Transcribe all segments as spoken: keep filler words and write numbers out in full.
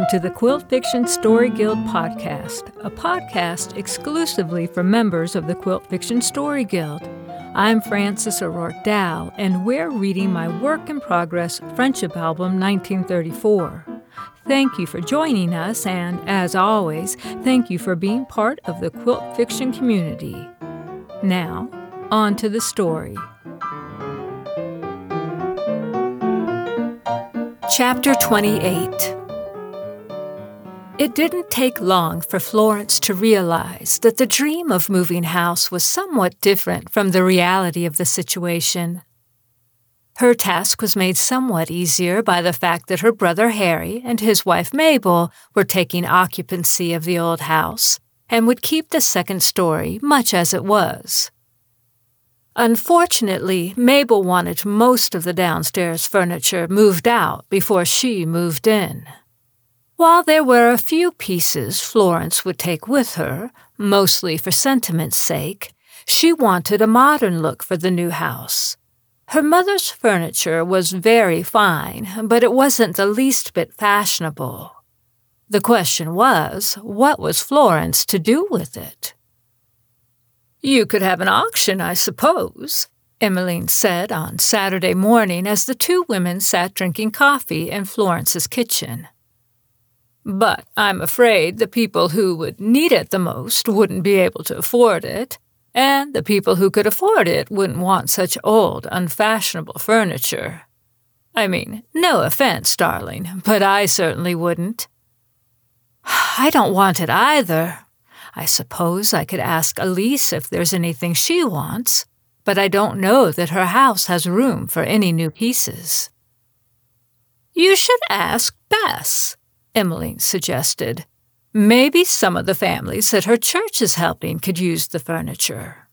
Welcome to the Quilt Fiction Story Guild podcast, a podcast exclusively for members of the Quilt Fiction Story Guild. I'm Frances O'Rourke Dow, and we're reading my work-in-progress friendship album, nineteen thirty-four. Thank you for joining us, and as always, thank you for being part of the quilt fiction community. Now, on to the story. Chapter twenty-eight. It didn't take long for Florence to realize that the dream of moving house was somewhat different from the reality of the situation. Her task was made somewhat easier by the fact that her brother Harry and his wife Mabel were taking occupancy of the old house and would keep the second story much as it was. Unfortunately, Mabel wanted most of the downstairs furniture moved out before she moved in. While there were a few pieces Florence would take with her, mostly for sentiment's sake, she wanted a modern look for the new house. Her mother's furniture was very fine, but it wasn't the least bit fashionable. The question was, what was Florence to do with it? "You could have an auction, I suppose," Emmeline said on Saturday morning as the two women sat drinking coffee in Florence's kitchen. "But I'm afraid the people who would need it the most wouldn't be able to afford it, and the people who could afford it wouldn't want such old, unfashionable furniture. I mean, no offense, darling, but I certainly wouldn't." "I don't want it either. I suppose I could ask Elise if there's anything she wants, but I don't know that her house has room for any new pieces." "You should ask Bess," Emmeline suggested. "Maybe some of the families that her church is helping could use the furniture."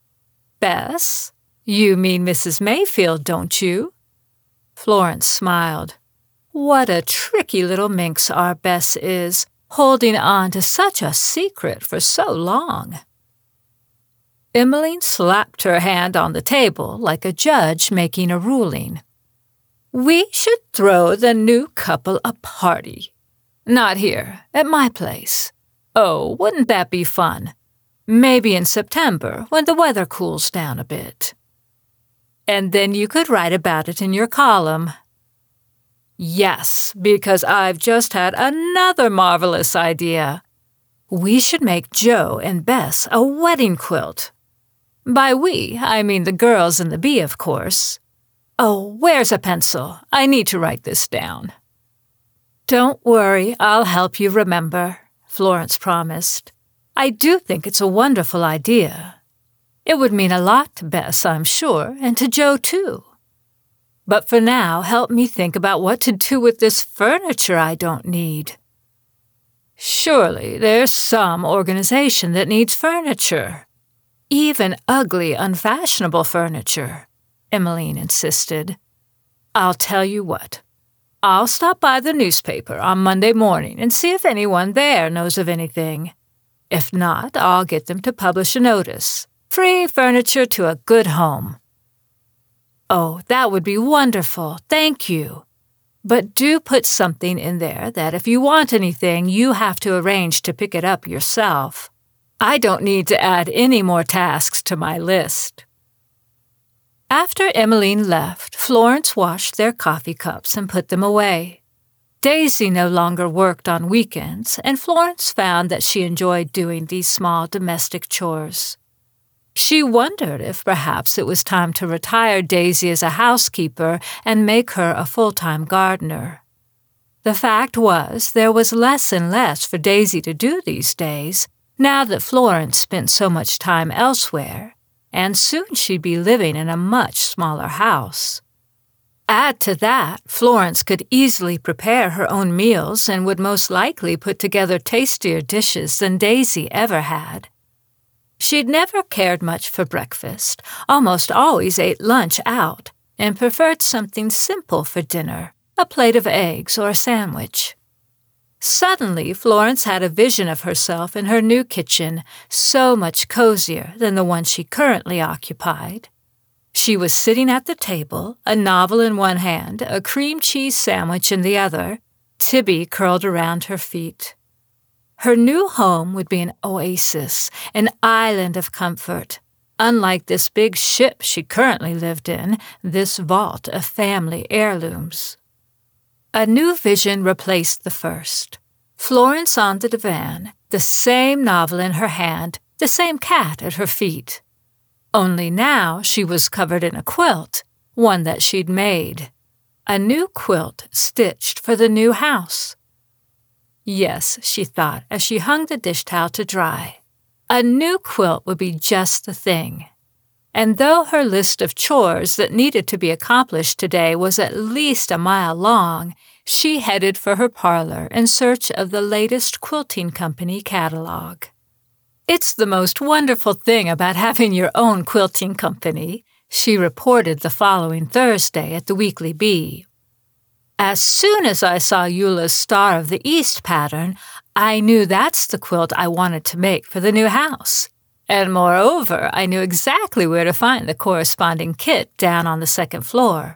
"Bess? You mean Missus Mayfield, don't you?" Florence smiled. What a tricky little minx our Bess is, holding on to such a secret for so long. Emmeline slapped her hand on the table like a judge making a ruling. "We should throw the new couple a party. Not here, at my place. Oh, wouldn't that be fun? Maybe in September, when the weather cools down a bit. And then you could write about it in your column." "Yes, because I've just had another marvelous idea. We should make Joe and Bess a wedding quilt. By we, I mean the girls and the bee, of course. Oh, where's a pencil? I need to write this down." "Don't worry, I'll help you remember," Florence promised. "I do think it's a wonderful idea. It would mean a lot to Bess, I'm sure, and to Joe, too. But for now, help me think about what to do with this furniture I don't need." "Surely there's some organization that needs furniture. Even ugly, unfashionable furniture," Emmeline insisted. "I'll tell you what. I'll stop by the newspaper on Monday morning and see if anyone there knows of anything. If not, I'll get them to publish a notice. Free furniture to a good home." "Oh, that would be wonderful, thank you. But do put something in there that if you want anything, you have to arrange to pick it up yourself. I don't need to add any more tasks to my list." After Emmeline left, Florence washed their coffee cups and put them away. Daisy no longer worked on weekends, and Florence found that she enjoyed doing these small domestic chores. She wondered if perhaps it was time to retire Daisy as a housekeeper and make her a full-time gardener. The fact was, there was less and less for Daisy to do these days, now that Florence spent so much time elsewhere, and soon she'd be living in a much smaller house. Add to that, Florence could easily prepare her own meals and would most likely put together tastier dishes than Daisy ever had. She'd never cared much for breakfast, almost always ate lunch out, and preferred something simple for dinner, a plate of eggs or a sandwich. Suddenly, Florence had a vision of herself in her new kitchen, so much cozier than the one she currently occupied. She was sitting at the table, a novel in one hand, a cream cheese sandwich in the other, Tibby curled around her feet. Her new home would be an oasis, an island of comfort. Unlike this big ship she currently lived in, this vault of family heirlooms. A new vision replaced the first. Florence on the divan, the same novel in her hand, the same cat at her feet. Only now she was covered in a quilt, one that she'd made. A new quilt stitched for the new house. Yes, she thought as she hung the dish towel to dry. A new quilt would be just the thing. And though her list of chores that needed to be accomplished today was at least a mile long, she headed for her parlor in search of the latest quilting company catalog. "It's the most wonderful thing about having your own quilting company," she reported the following Thursday at the Weekly Bee. "As soon as I saw Eula's Star of the East pattern, I knew that's the quilt I wanted to make for the new house. And moreover, I knew exactly where to find the corresponding kit down on the second floor.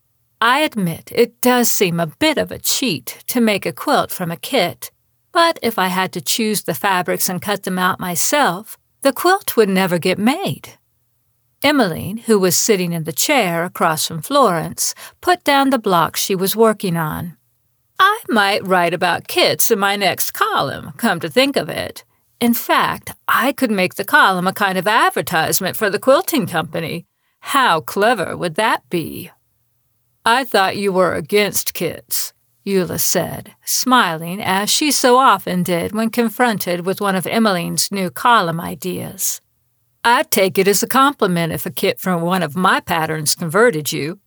I admit it does seem a bit of a cheat to make a quilt from a kit, but if I had to choose the fabrics and cut them out myself, the quilt would never get made." Emmeline, who was sitting in the chair across from Florence, put down the block she was working on. "I might write about kits in my next column, come to think of it. In fact, I could make the column a kind of advertisement for the quilting company. How clever would that be?" "I thought you were against kits," Eula said, smiling as she so often did when confronted with one of Emmeline's new column ideas. "I'd take it as a compliment if a kit from one of my patterns converted you.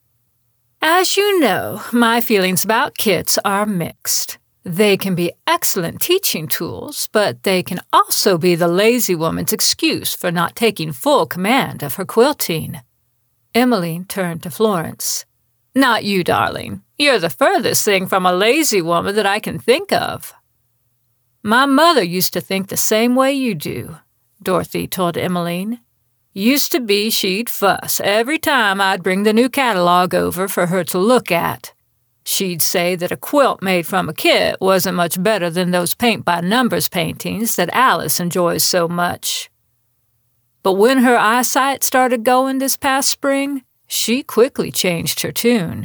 As you know, my feelings about kits are mixed. They can be excellent teaching tools, but they can also be the lazy woman's excuse for not taking full command of her quilting." Emmeline turned to Florence. "Not you, darling. You're the furthest thing from a lazy woman that I can think of." "My mother used to think the same way you do," Dorothy told Emmeline. "Used to be she'd fuss every time I'd bring the new catalog over for her to look at. She'd say that a quilt made from a kit wasn't much better than those paint-by-numbers paintings that Alice enjoys so much. But when her eyesight started going this past spring, she quickly changed her tune."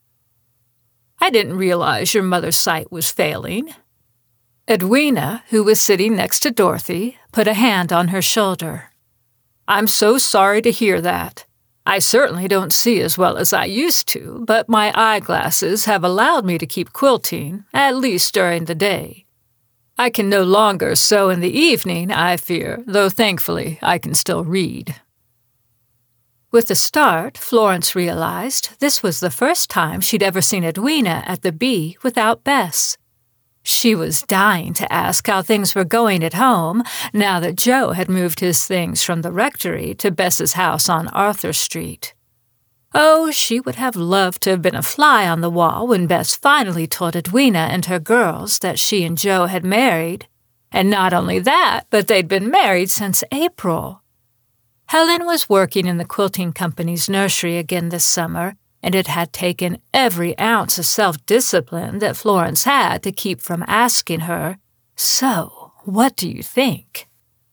"I didn't realize your mother's sight was failing." Edwina, who was sitting next to Dorothy, put a hand on her shoulder. "I'm so sorry to hear that. I certainly don't see as well as I used to, but my eyeglasses have allowed me to keep quilting, at least during the day. I can no longer sew in the evening, I fear, though thankfully I can still read." With a start, Florence realized this was the first time she'd ever seen Edwina at the Bee without Bess. She was dying to ask how things were going at home now that Joe had moved his things from the rectory to Bess's house on Arthur Street. Oh, she would have loved to have been a fly on the wall when Bess finally told Edwina and her girls that she and Joe had married. And not only that, but they'd been married since April. Helen was working in the quilting company's nursery again this summer, and it had taken every ounce of self-discipline that Florence had to keep from asking her, "So, what do you think?"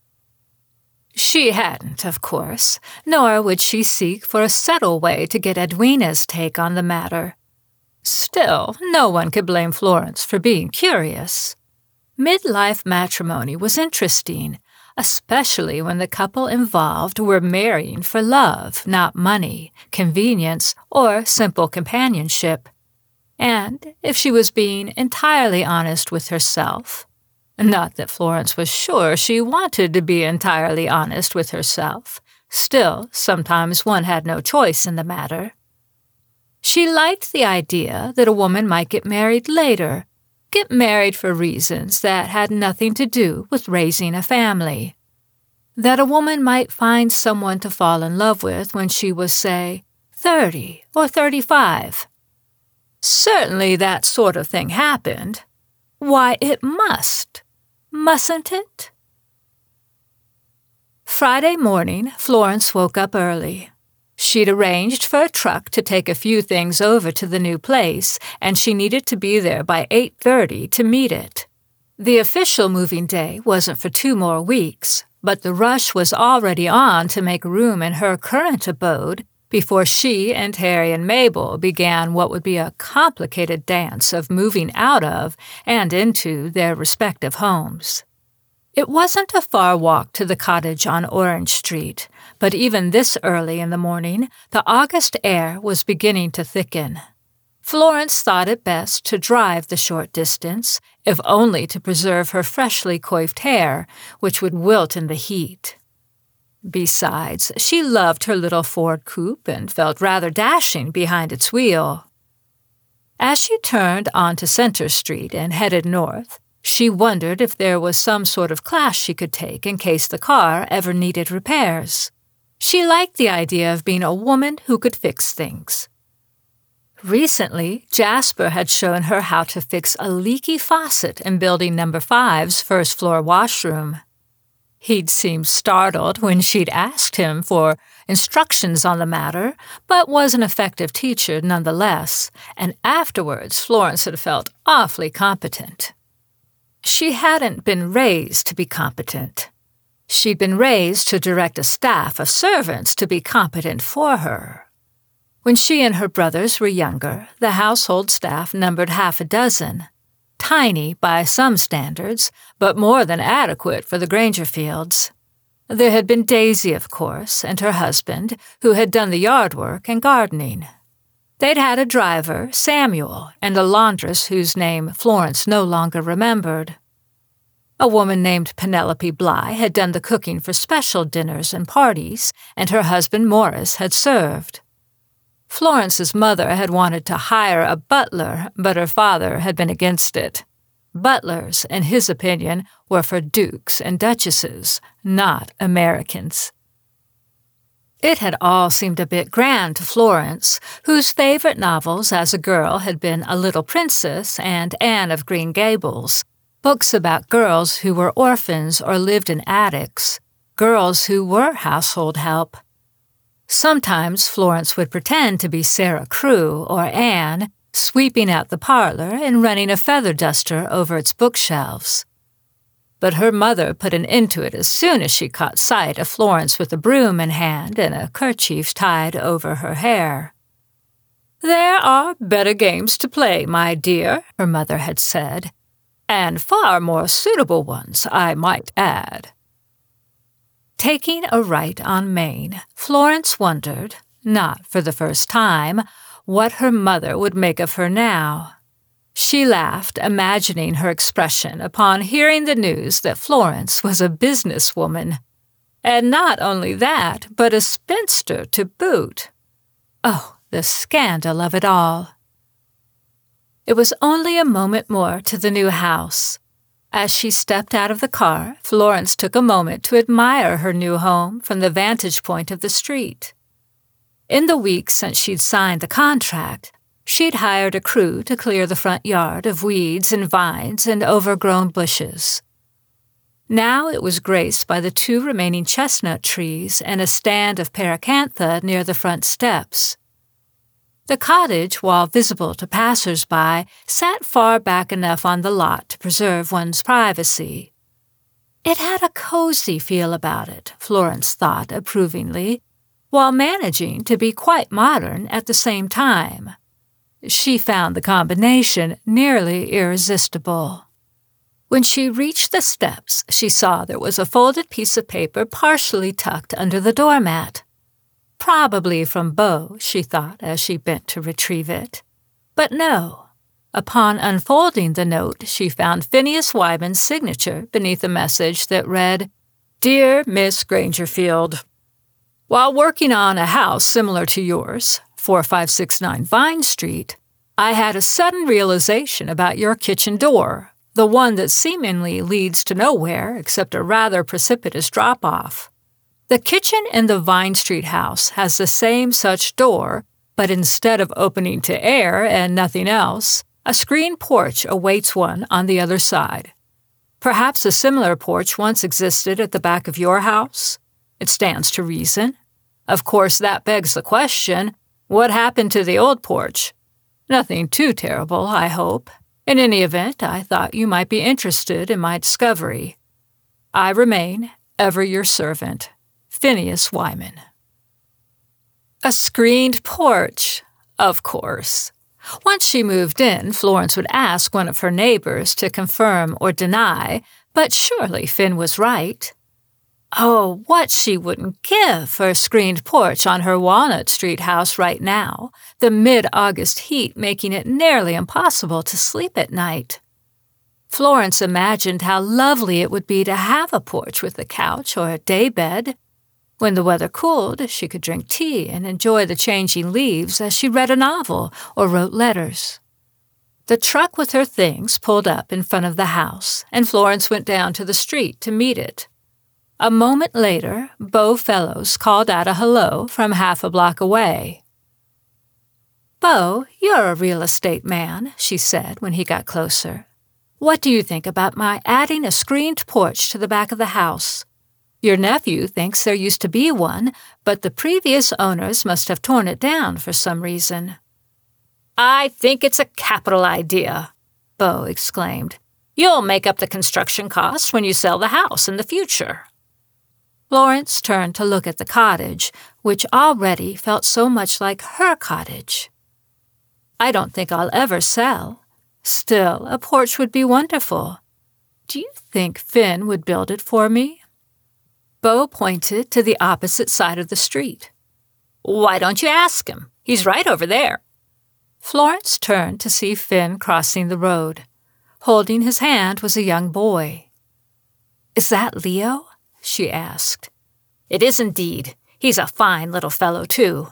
She hadn't, of course, nor would she seek for a subtle way to get Edwina's take on the matter. Still, no one could blame Florence for being curious. Midlife matrimony was interesting, especially when the couple involved were marrying for love, not money, convenience, or simple companionship. And if she was being entirely honest with herself, not that Florence was sure she wanted to be entirely honest with herself, still, sometimes one had no choice in the matter. She liked the idea that a woman might get married later, get married for reasons that had nothing to do with raising a family. That a woman might find someone to fall in love with when she was, say, thirty or thirty-five. Certainly that sort of thing happened. Why, it must, mustn't it? Friday morning, Florence woke up early. She'd arranged for a truck to take a few things over to the new place, and she needed to be there by eight thirty to meet it. The official moving day wasn't for two more weeks, but the rush was already on to make room in her current abode before she and Harry and Mabel began what would be a complicated dance of moving out of and into their respective homes. It wasn't a far walk to the cottage on Orange Street, but even this early in the morning, the August air was beginning to thicken. Florence thought it best to drive the short distance, if only to preserve her freshly coiffed hair, which would wilt in the heat. Besides, she loved her little Ford coupe and felt rather dashing behind its wheel. As she turned onto Center Street and headed north, she wondered if there was some sort of class she could take in case the car ever needed repairs. She liked the idea of being a woman who could fix things. Recently, Jasper had shown her how to fix a leaky faucet in Building Number Five's first-floor washroom. He'd seemed startled when she'd asked him for instructions on the matter, but was an effective teacher nonetheless, and afterwards Florence had felt awfully competent. She hadn't been raised to be competent. She'd been raised to direct a staff of servants to be competent for her. When she and her brothers were younger, the household staff numbered half a dozen. Tiny by some standards, but more than adequate for the Grangerfields. There had been Daisy, of course, and her husband, who had done the yard work and gardening. They'd had a driver, Samuel, and a laundress whose name Florence no longer remembered. A woman named Penelope Bly had done the cooking for special dinners and parties, and her husband Morris had served. Florence's mother had wanted to hire a butler, but her father had been against it. Butlers, in his opinion, were for dukes and duchesses, not Americans. It had all seemed a bit grand to Florence, whose favorite novels as a girl had been A Little Princess and Anne of Green Gables, books about girls who were orphans or lived in attics, girls who were household help. Sometimes Florence would pretend to be Sarah Crewe or Anne, sweeping out the parlor and running a feather duster over its bookshelves. But her mother put an end to it as soon as she caught sight of Florence with a broom in hand and a kerchief tied over her hair. "There are better games to play, my dear," her mother had said, "and far more suitable ones, I might add." Taking a right on Main, Florence wondered, not for the first time, what her mother would make of her now. She laughed, imagining her expression upon hearing the news that Florence was a businesswoman. And not only that, but a spinster to boot. Oh, the scandal of it all. It was only a moment more to the new house. As she stepped out of the car, Florence took a moment to admire her new home from the vantage point of the street. In the weeks since she'd signed the contract, she'd hired a crew to clear the front yard of weeds and vines and overgrown bushes. Now it was graced by the two remaining chestnut trees and a stand of paracantha near the front steps. The cottage, while visible to passers-by, sat far back enough on the lot to preserve one's privacy. It had a cozy feel about it, Florence thought approvingly, while managing to be quite modern at the same time. She found the combination nearly irresistible. When she reached the steps, she saw there was a folded piece of paper partially tucked under the doormat. Probably from Beau, she thought as she bent to retrieve it. But no. Upon unfolding the note, she found Phineas Wyman's signature beneath a message that read, "Dear Miss Grangerfield, while working on a house similar to yours, four five six nine Vine Street, I had a sudden realization about your kitchen door, the one that seemingly leads to nowhere except a rather precipitous drop-off. The kitchen in the Vine Street house has the same such door, but instead of opening to air and nothing else, a screen porch awaits one on the other side. Perhaps a similar porch once existed at the back of your house? It stands to reason. Of course, that begs the question, what happened to the old porch? Nothing too terrible, I hope. In any event, I thought you might be interested in my discovery. I remain, ever your servant, Phineas Wyman. A screened porch, of course. Once she moved in, Florence would ask one of her neighbors to confirm or deny, but surely Finn was right. Oh, what she wouldn't give for a screened porch on her Walnut Street house right now, the mid-August heat making it nearly impossible to sleep at night. Florence imagined how lovely it would be to have a porch with a couch or a daybed. When the weather cooled, she could drink tea and enjoy the changing leaves as she read a novel or wrote letters. The truck with her things pulled up in front of the house, and Florence went down to the street to meet it. A moment later, Beau Fellows called out a hello from half a block away. "Beau, you're a real estate man," she said when he got closer. "What do you think about my adding a screened porch to the back of the house? Your nephew thinks there used to be one, but the previous owners must have torn it down for some reason." "I think it's a capital idea," Beau exclaimed. "You'll make up the construction costs when you sell the house in the future." Florence turned to look at the cottage, which already felt so much like her cottage. "I don't think I'll ever sell. Still, a porch would be wonderful. Do you think Finn would build it for me?" Beau pointed to the opposite side of the street. "Why don't you ask him? He's right over there." Florence turned to see Finn crossing the road. Holding his hand was a young boy. "Is that Leo?" she asked. "It is indeed. He's a fine little fellow, too."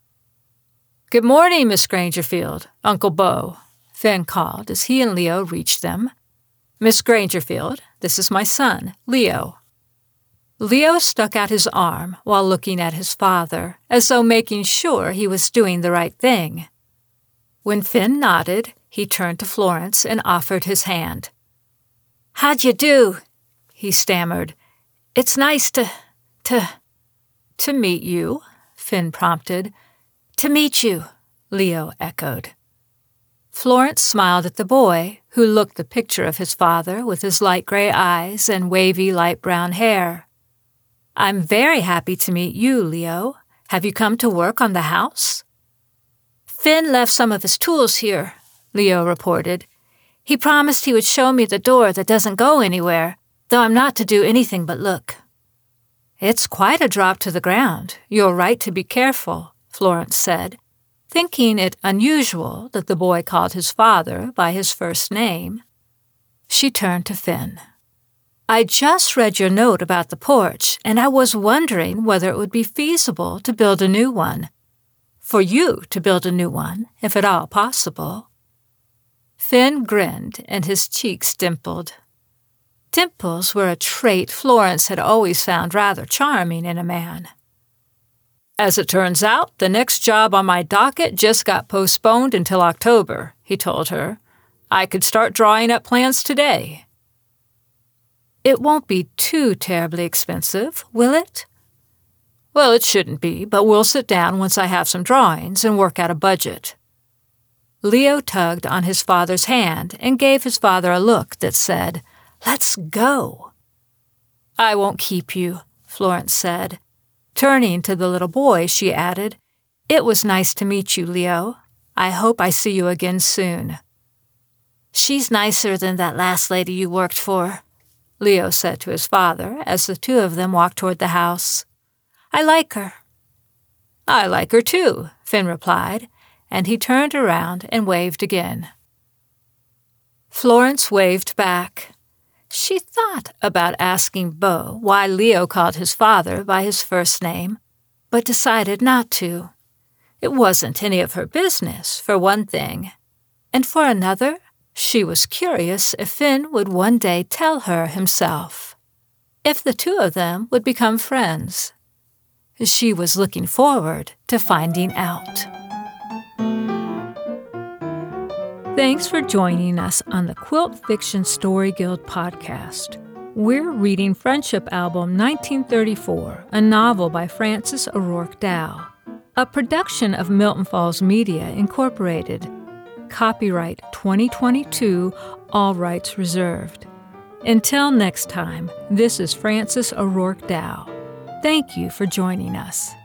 "Good morning, Miss Grangerfield, Uncle Beau," Finn called as he and Leo reached them. "Miss Grangerfield, this is my son, Leo." Leo stuck out his arm while looking at his father, as though making sure he was doing the right thing. When Finn nodded, he turned to Florence and offered his hand. "How'd you do?" he stammered. "It's nice to, to, to meet you," Finn prompted. "To meet you," Leo echoed. Florence smiled at the boy, who looked the picture of his father with his light gray eyes and wavy light brown hair. "I'm very happy to meet you, Leo. Have you come to work on the house?" "Finn left some of his tools here," Leo reported. "He promised he would show me the door that doesn't go anywhere, though I'm not to do anything but look." "It's quite a drop to the ground. You're right to be careful," Florence said, thinking it unusual that the boy called his father by his first name. She turned to Finn. "I just read your note about the porch, and I was wondering whether it would be feasible to build a new one. For you to build a new one, if at all possible." Finn grinned, and his cheeks dimpled. Dimples were a trait Florence had always found rather charming in a man. "As it turns out, the next job on my docket just got postponed until October," he told her. "I could start drawing up plans today." "It won't be too terribly expensive, will it?" "Well, it shouldn't be, but we'll sit down once I have some drawings and work out a budget." Leo tugged on his father's hand and gave his father a look that said, "Let's go." "I won't keep you," Florence said. Turning to the little boy, she added, "It was nice to meet you, Leo. I hope I see you again soon." "She's nicer than that last lady you worked for," Leo said to his father as the two of them walked toward the house. "I like her." "I like her too," Finn replied, and he turned around and waved again. Florence waved back. She thought about asking Beau why Leo called his father by his first name, but decided not to. It wasn't any of her business, for one thing. And for another, she was curious if Finn would one day tell her himself. If the two of them would become friends. She was looking forward to finding out. Thanks for joining us on the Quilt Fiction Story Guild podcast. We're reading Friendship Album nineteen thirty-four, a novel by Frances O'Rourke Dow, a production of Milton Falls Media, Incorporated. Copyright twenty twenty-two, all rights reserved. Until next time, this is Frances O'Rourke Dow. Thank you for joining us.